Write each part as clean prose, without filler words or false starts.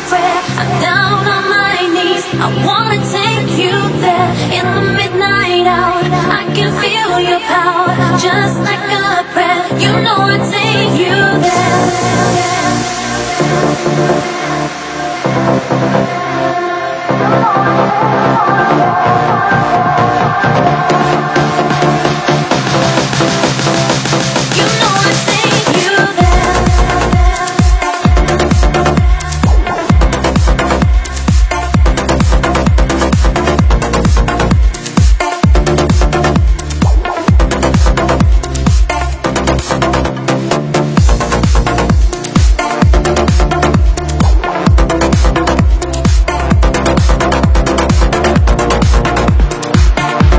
prayer. I'm down on my knees, I wanna take you there. In the midnight hour, I can feel your power, just like a prayer. You know I take you there. You know I take you there.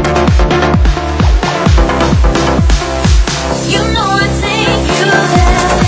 You know I take you there.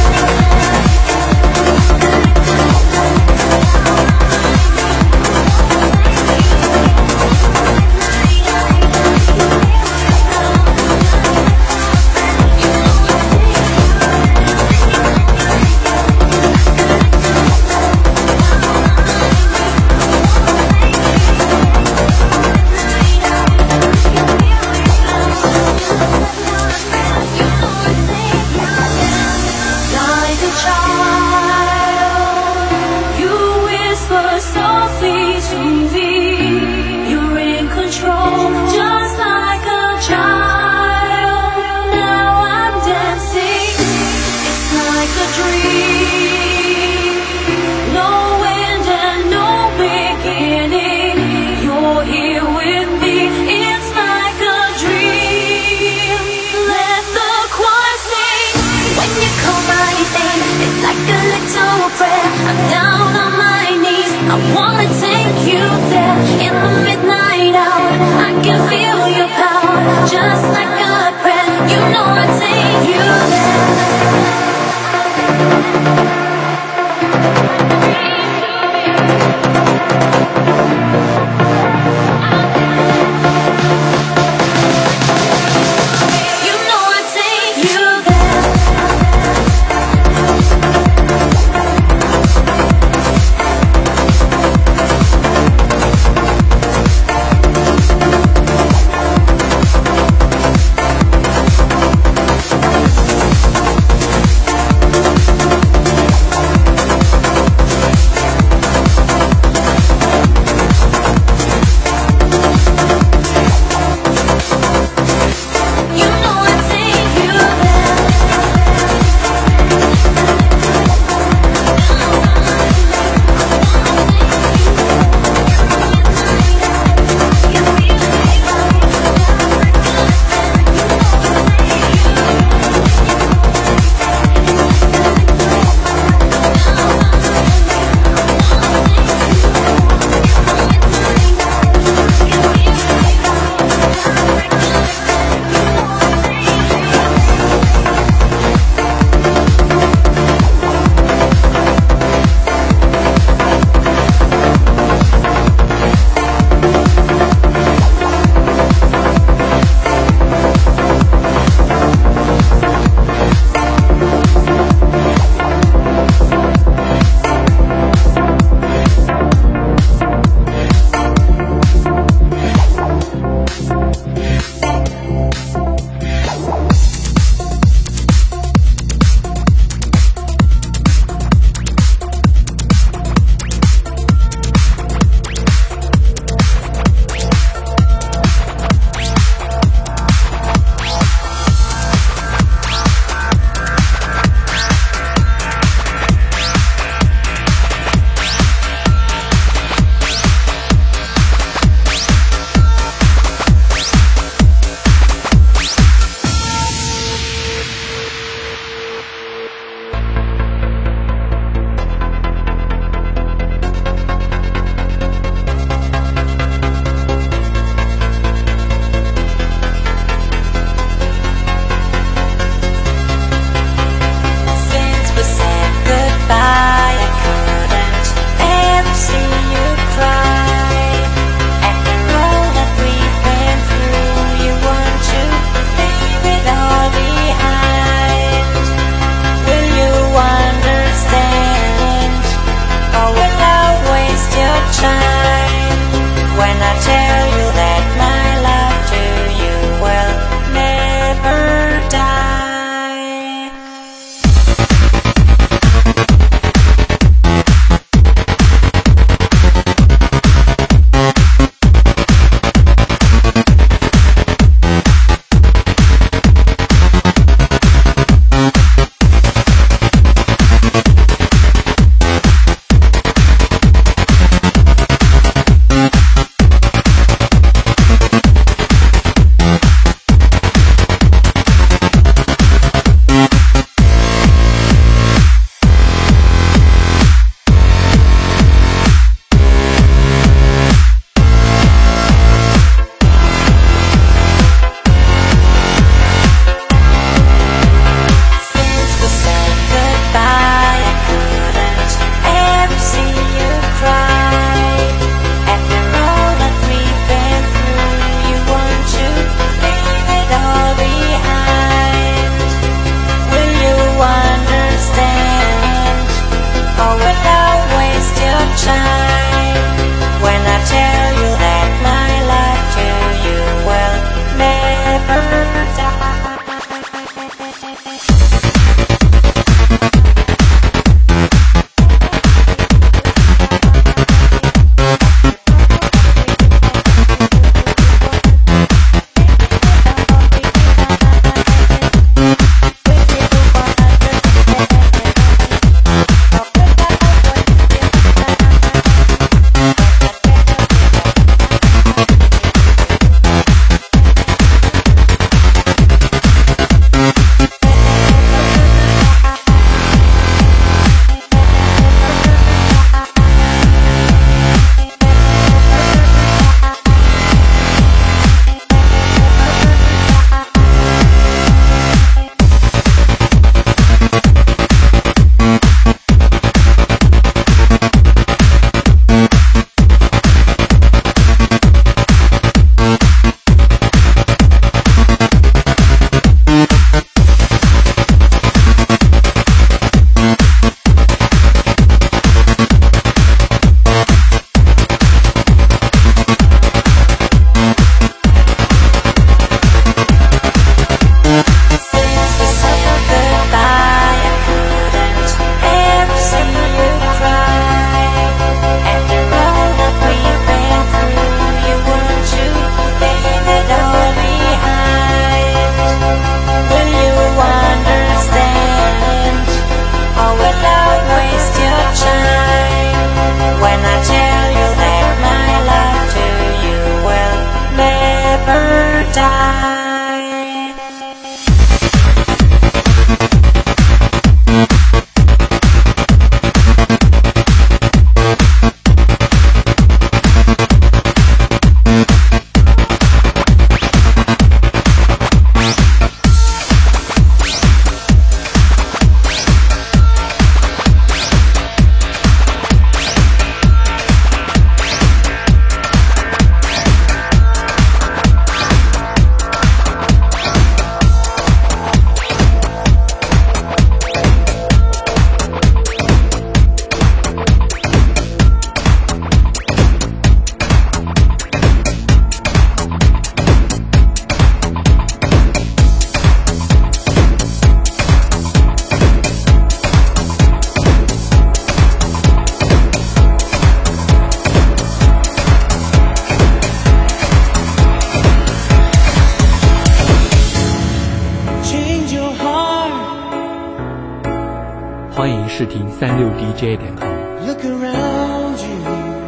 视听36DJ.com。 Look around you.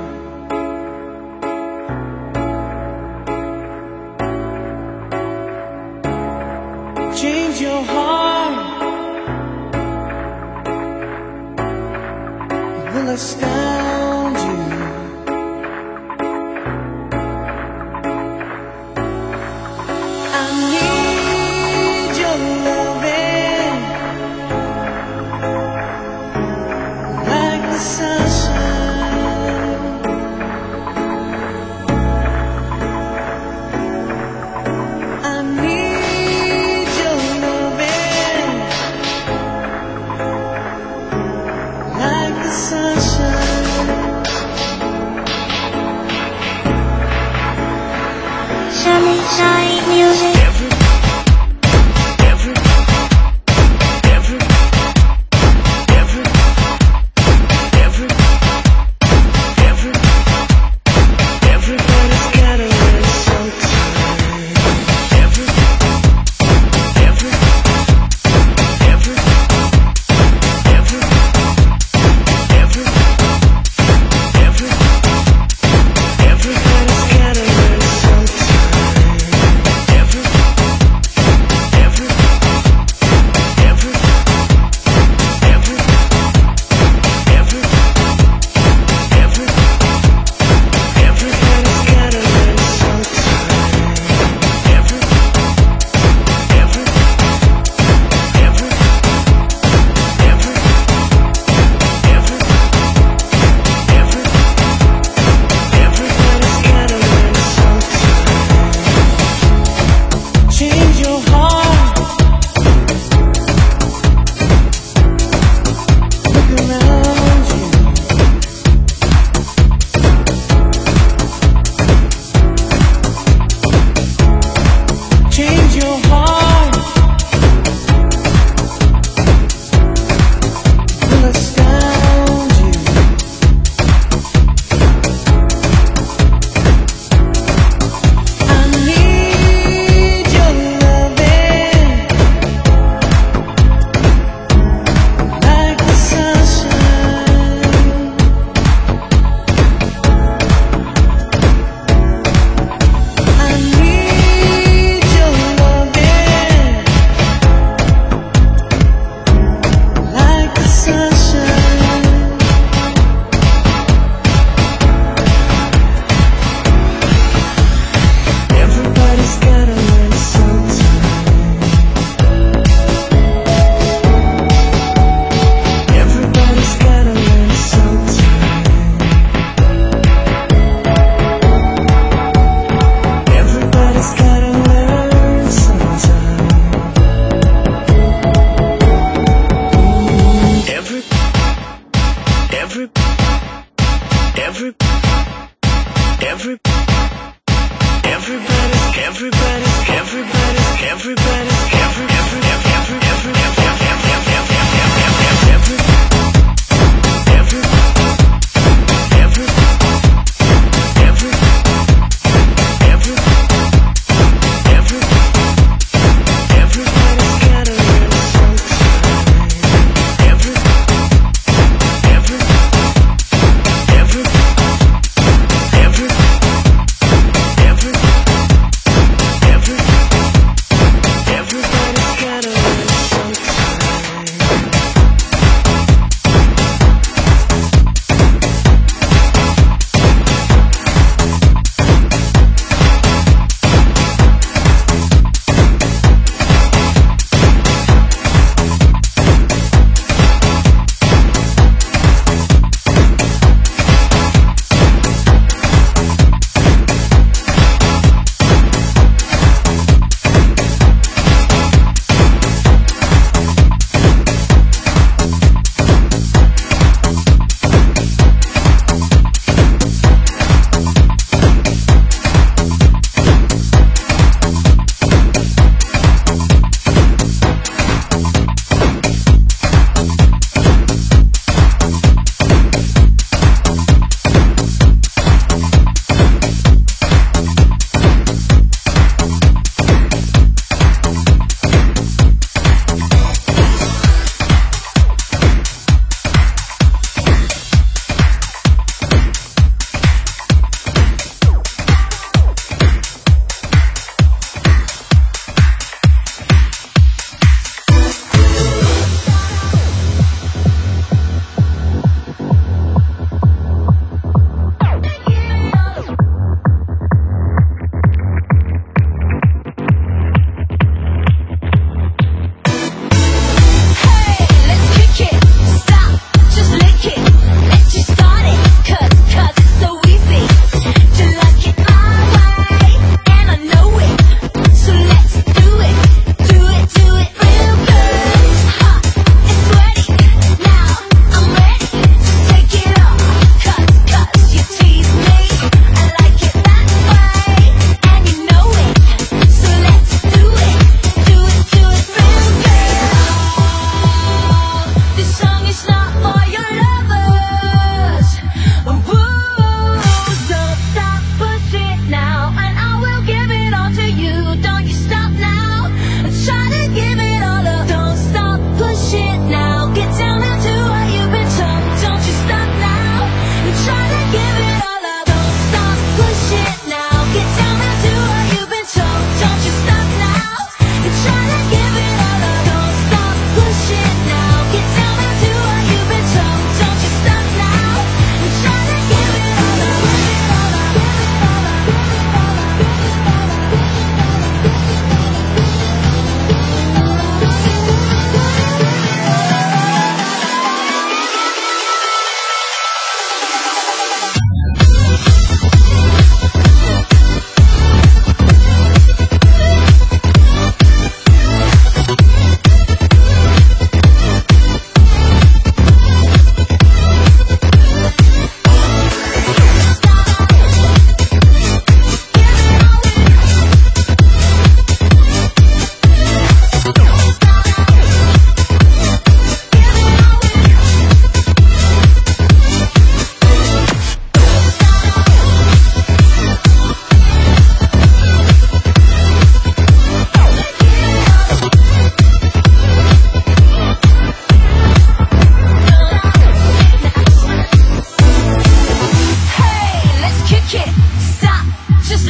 Change your heart. It will astound you. I need your loving like the sunshine. I need your loving like the sunshine. Sunshine music. Everybody's gotta learn sometime. Everybody's gotta learn Everybody's gotta learn Everybody's gotta learn sometime. Change your heart. Look around you. Change your heart. Will astound you. I need your loving like the sunshine. I need your loving like the sunshine. Everybody's gotta learn sometime. Everybody's gotta learn sometime. Everybody's gotta learn sometime. Everybody's gotta learn sometime.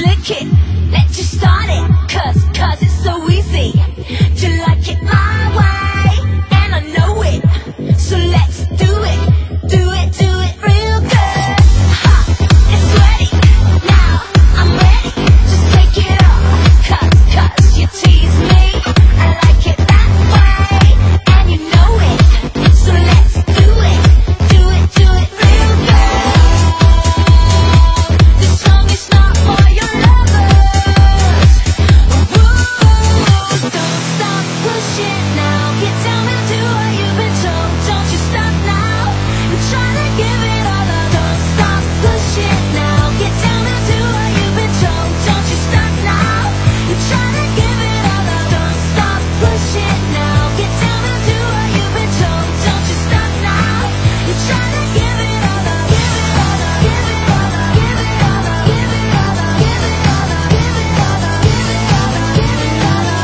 lick it, let's just start it, cause it's so easy to like it my way, and I know it, so let's do it, do it, do it real good. Ha, it's ready, now I'm ready, just take it off, cause you tease me, I like it that way, and you know it, so let's do it, do it, do it real good. This song is not for your lovers. Woo, don't stop pushing now. Get down and do what you've been told. Don't you stop now. You're trying to give it all up. Don't stop pushing now. Get down and do what you've been told. Don't you stop now. You're trying to give it all up. Don't stop pushing now. Get down and do what you've been told. Don't you stop now. You're trying to give it all up. Give it all up. Give it all up. Give it all up. Give it all up. Give it all up. Give it all up. Give it all up. Give it all up.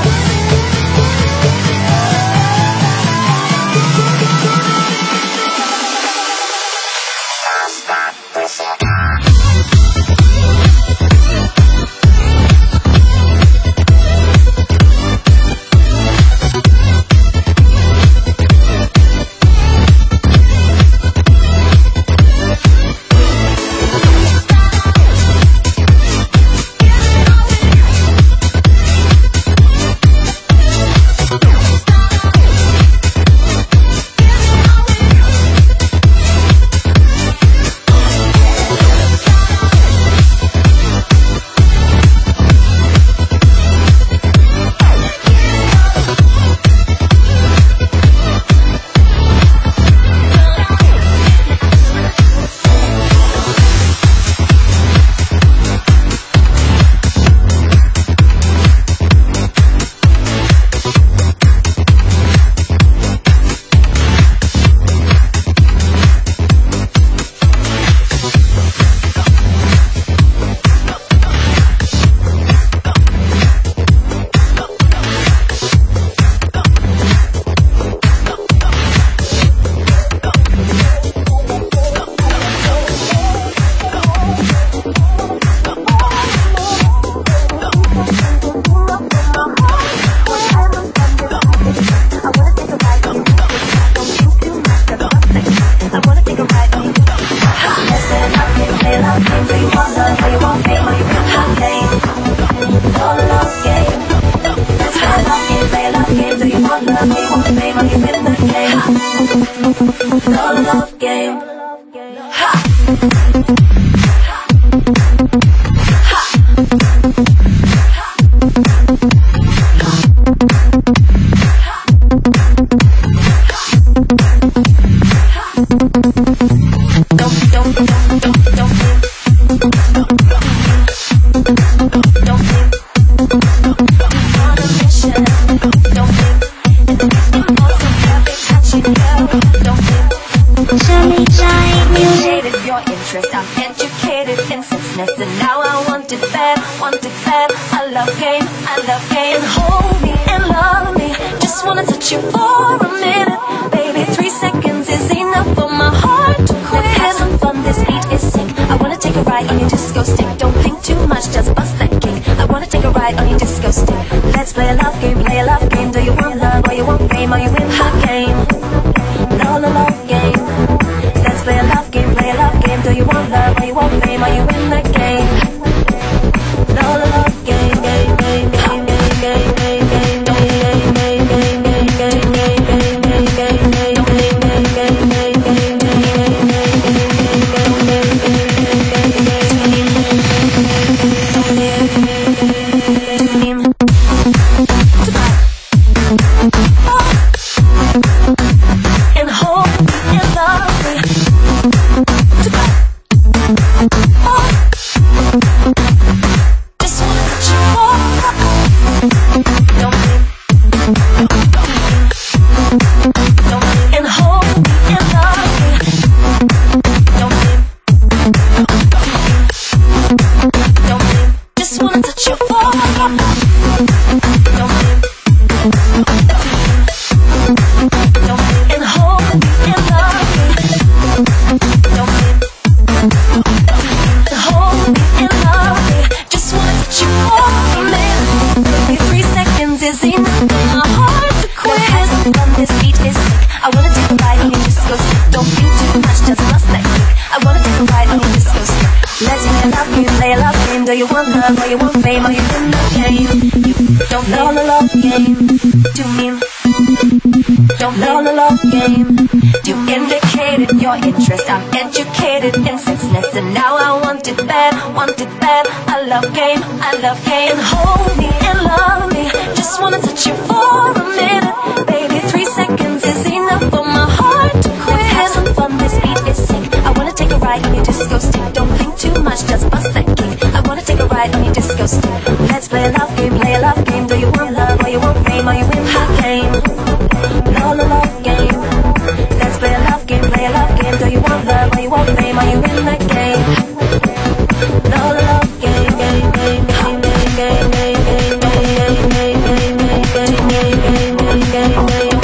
Do you want love or you want fame? Are you in the game? You don't know the love game. Do me. Don't know the love game. You indicated your interest. I'm educated in sexness, and now I want it bad, want it bad. I love game, I love game. Hold me and love me. Just wanna touch you for a minute, baby. 3 seconds is enough for my heart to quit. Let's have some fun. This beat is sick. I wanna take a ride on your disco stick. Don't think too much, just bust that kick. I wanna take a ride on your disco stick. Let's play a love game, play a love game. Do you want love or you want fame? Are you in the game? No, the love game. Let's play a love game, play a love game. Do you want love or you want fame? Are you in the game? No, the love game, game, game, game, game, game, game, game, game, game, game, game, game,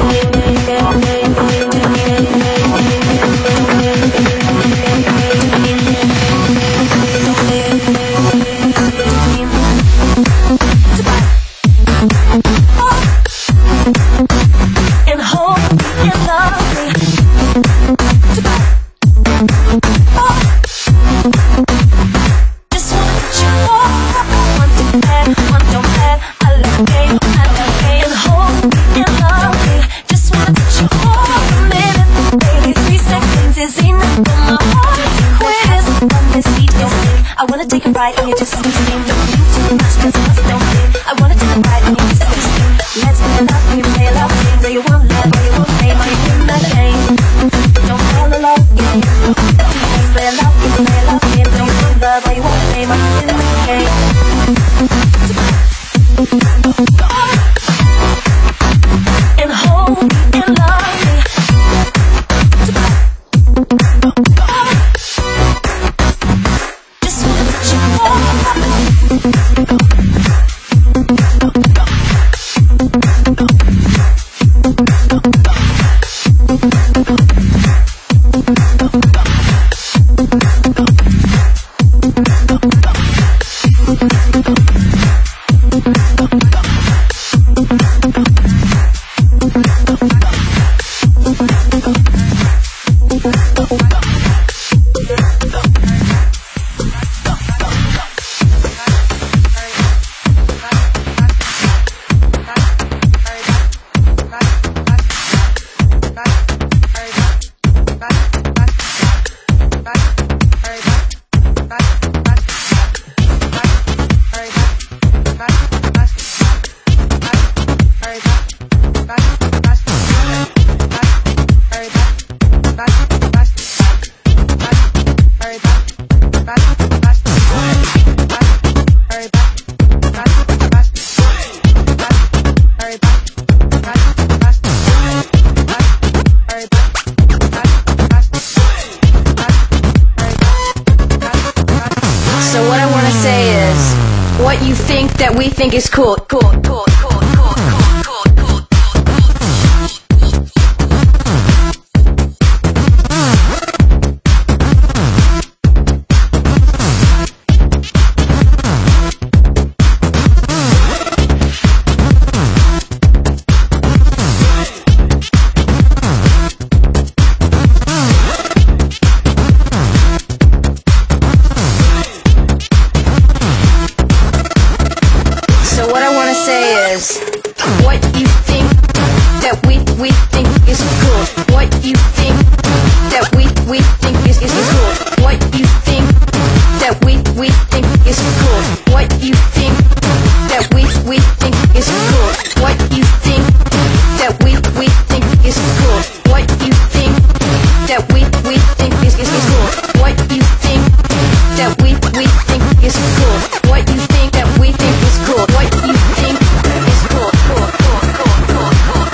and hold and love me. Just wanna put you on. Want it bad, want don't bad. I love game, I love game. And hold and love me. Just wanna touch you for a minute, baby. 3 seconds is enough for my heart to quit. On this beat is sick. I wanna take a ride on your disco stream. Don't think too much, cause I don't think. I wanna take a ride on your disco stream. Let's play a love game, play a love game. Do you want love or you want fame? Are you in the game? Don't call the love game. Let's play a love game, play a love game. Do you want love or you want fame? Are you in the game? And hold and love me. Just wanna put you on. So what I want to say is, what you think that we think is cool, cool, cool, cool, cool, cool, cool, cool. So what I want to say is, what you think that we think is cool. What you think that we think is cool. What you think that we think is cool. What you think that we think is cool. What you think that we think is cool. What you think that we think is cool. What you think that we think is cool. What you think that we think is cool. What you think is cool. Cool, cool, cool, cool, cool,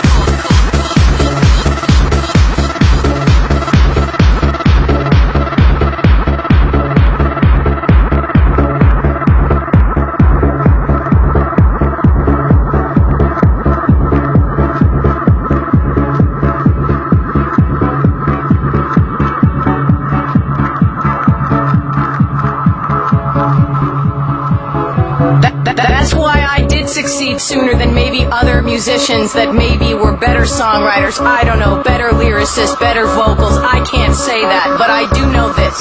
That's why I did succeed sooner than maybe other musicians that maybe were better songwriters, I don't know, better lyricists, better vocals. I can't say that, but I do know this.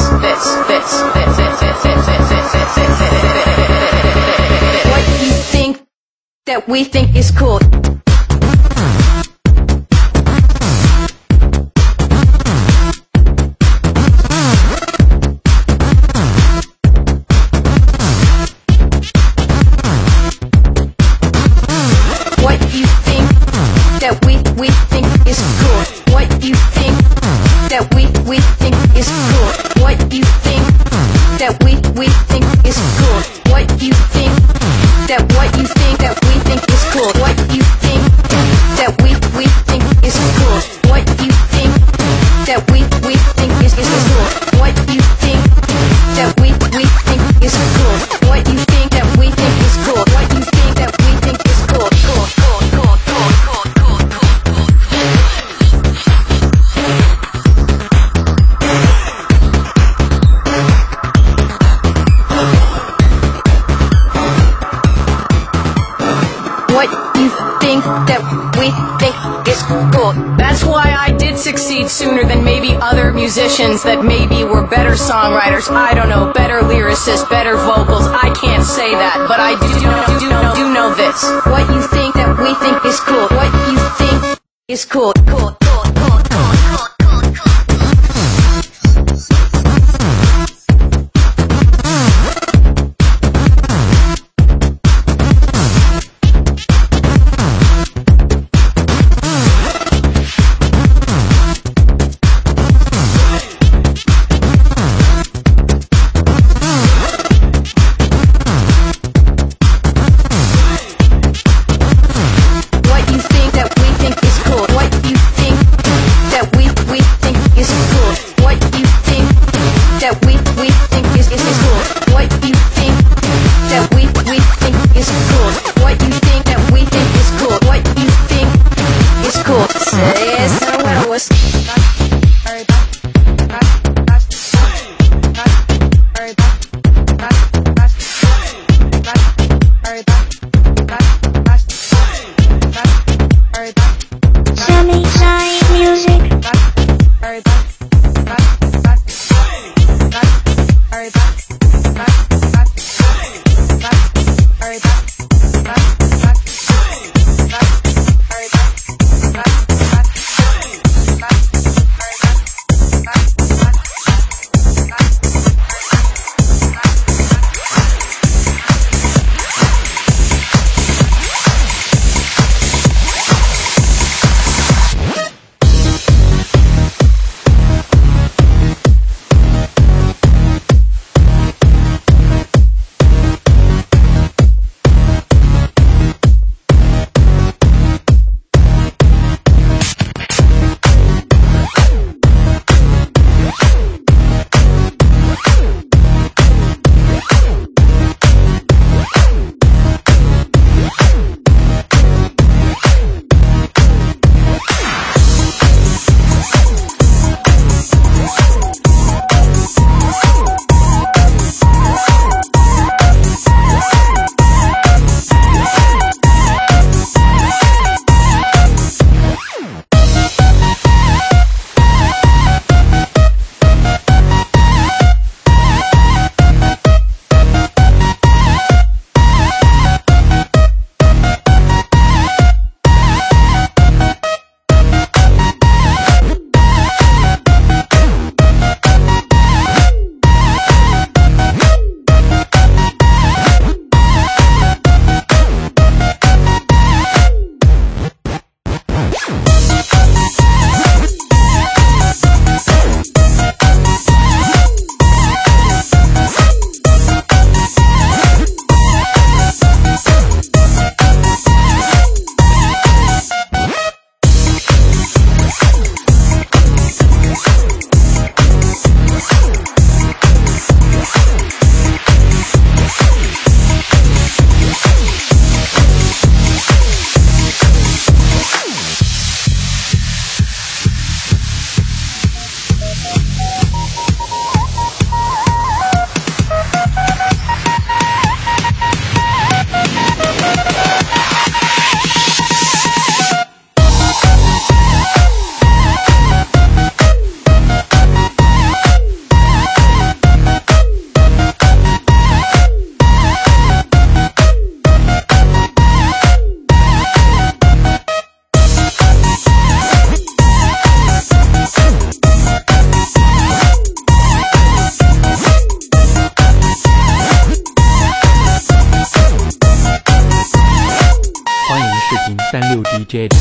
What you think that we think is cool. That we think is cool. What you think that we think is cool. What you think that we think is cool. What you think that we think is cool. What you think that we think is cool. What you think that we think is cool. What you think that we think is cool. What you think that we think is cool. What you think that we think is cool. Cool. What you think that we think is cool. That's why I did succeed sooner than maybe other musicians that maybe were better songwriters, I don't know, better lyricists, better vocals. I can't say that, but I do know this. What you think that we think is cool. What you think is cool. Cool. 36DJ。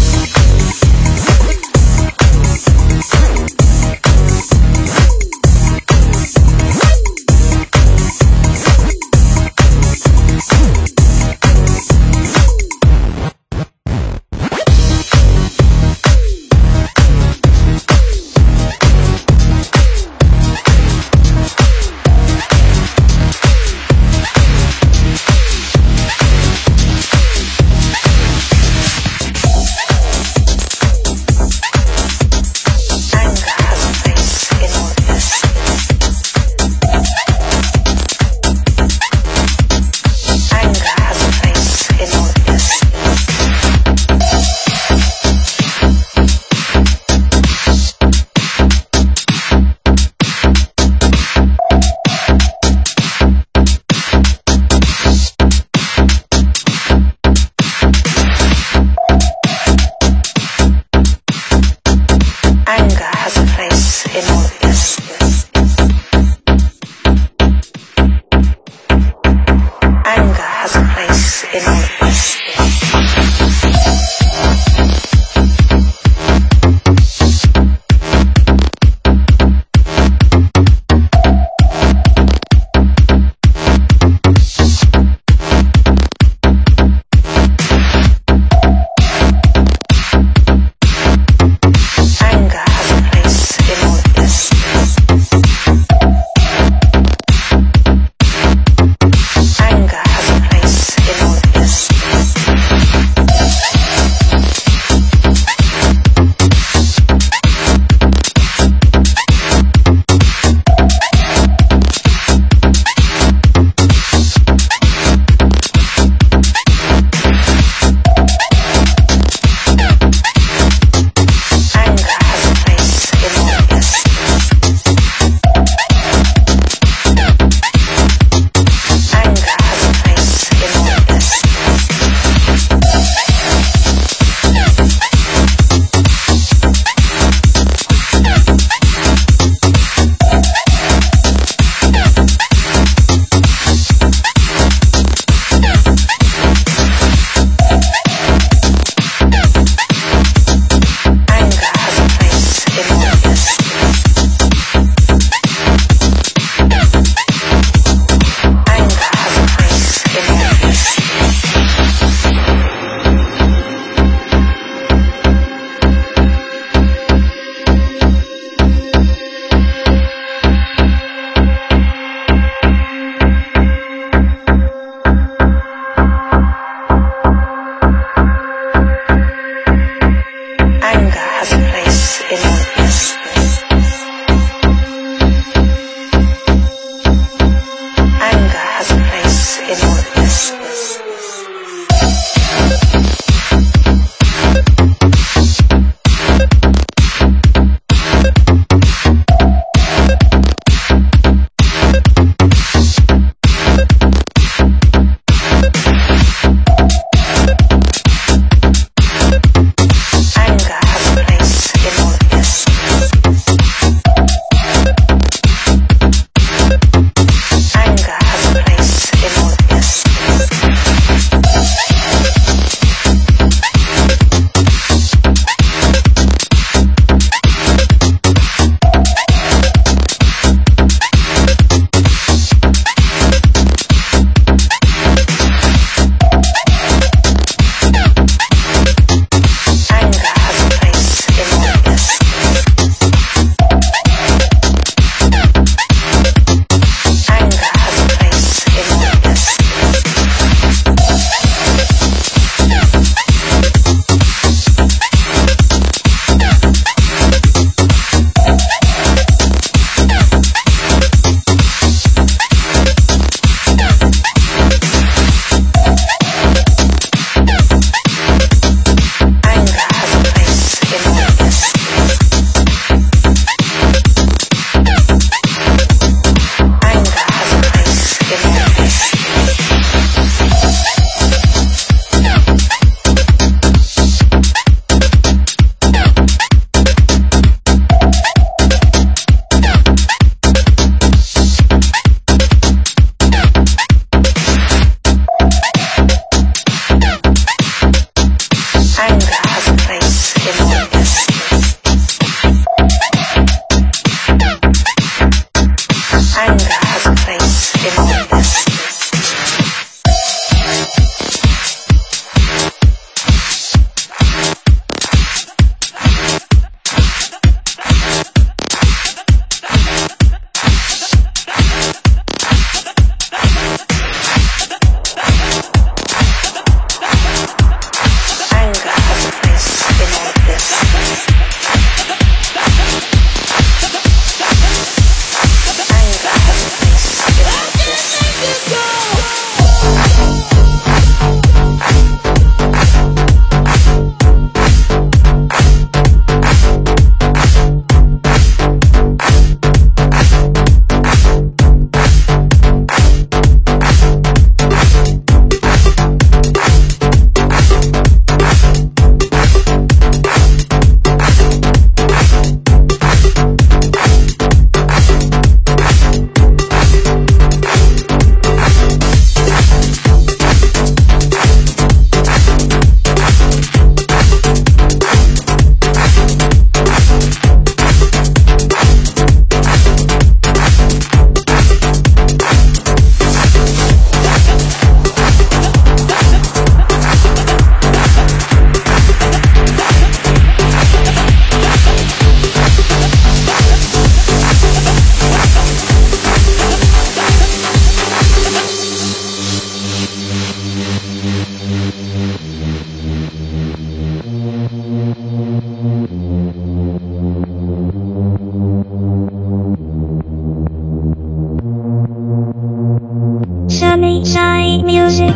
music.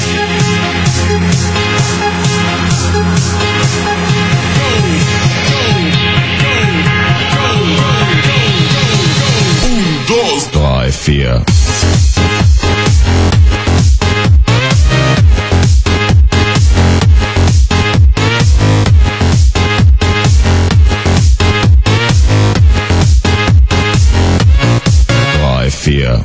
Drei, vier. Drei, vier.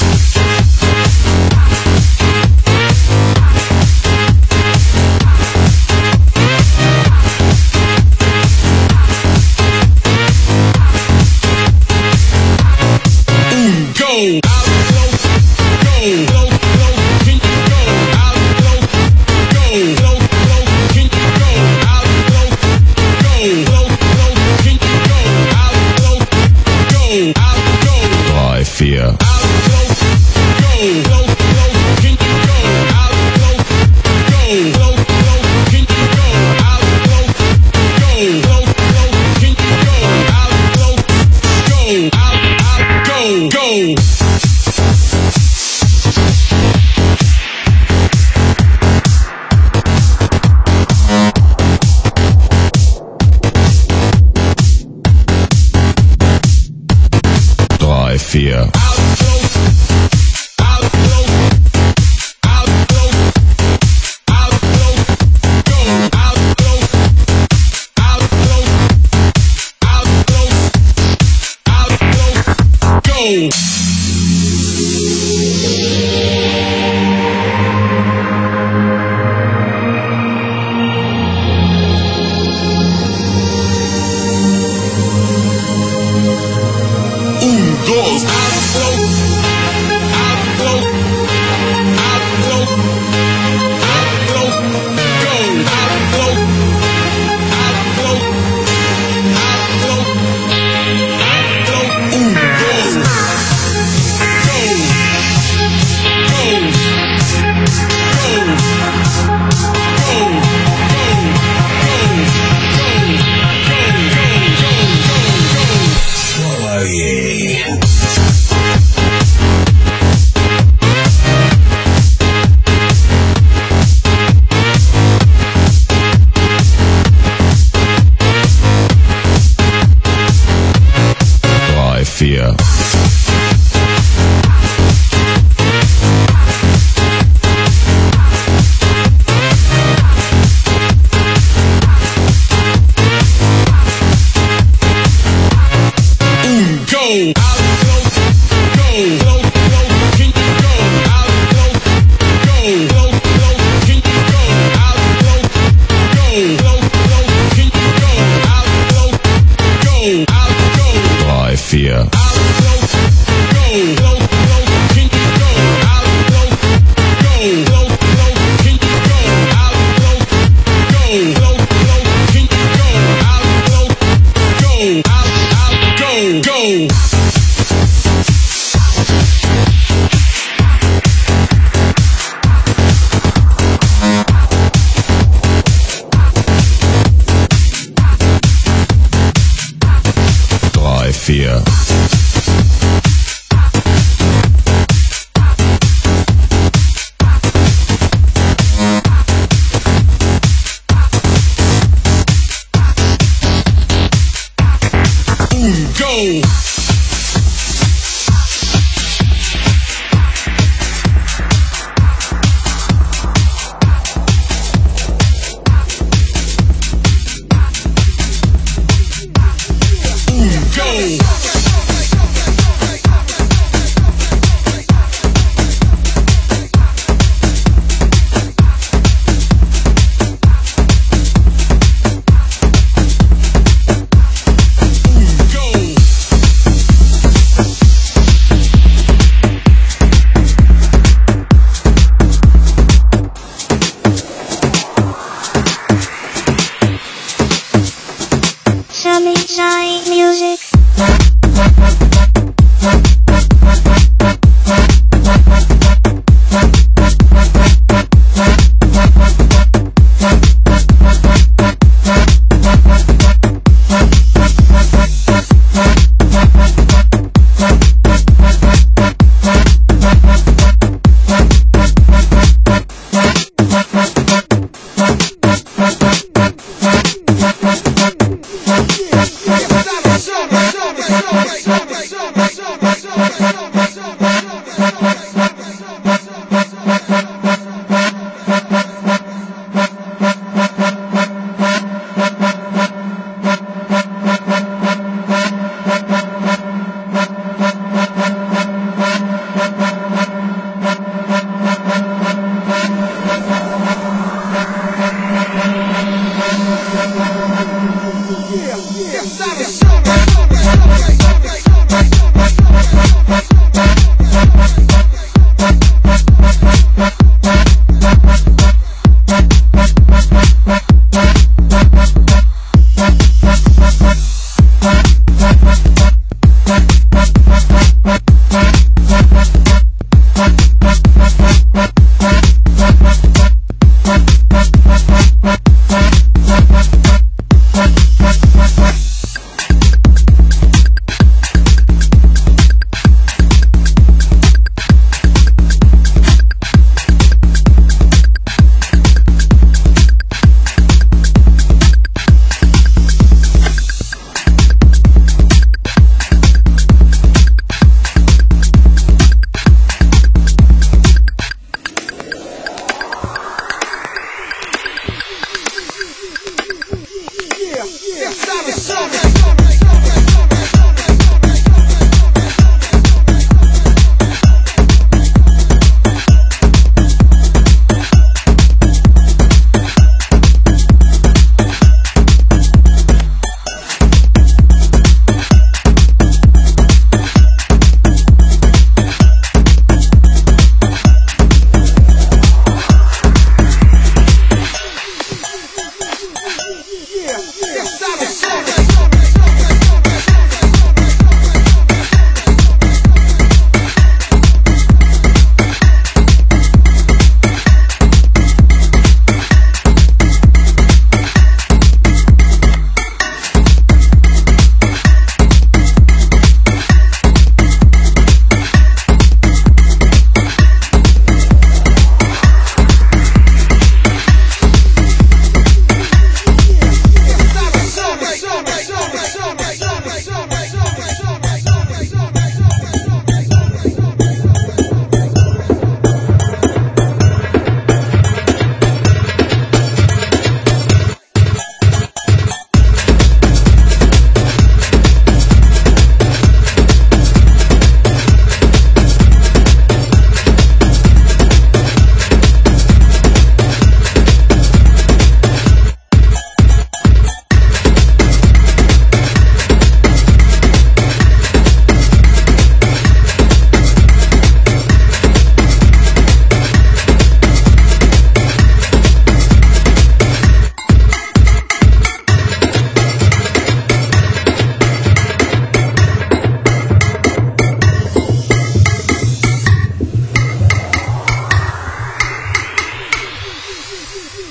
Drei, vier. Drei, vier. Vier. Drei, vier. Drei, vier. Sunshine music.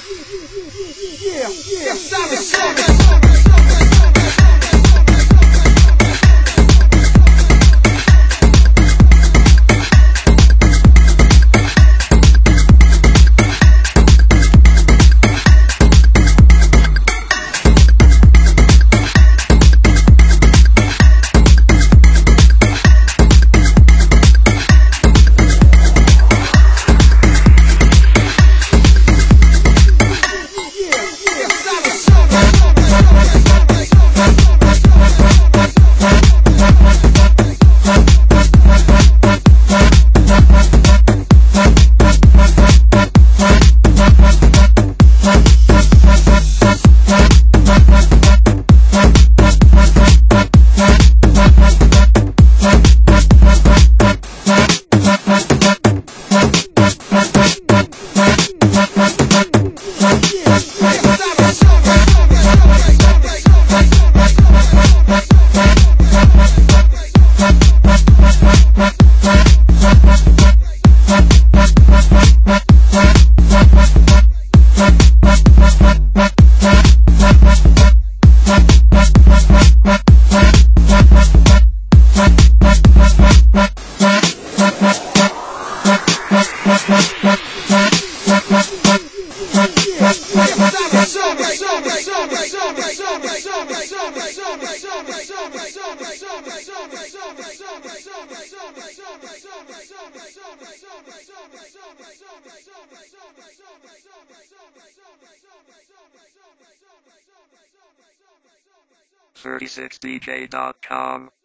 36dj.com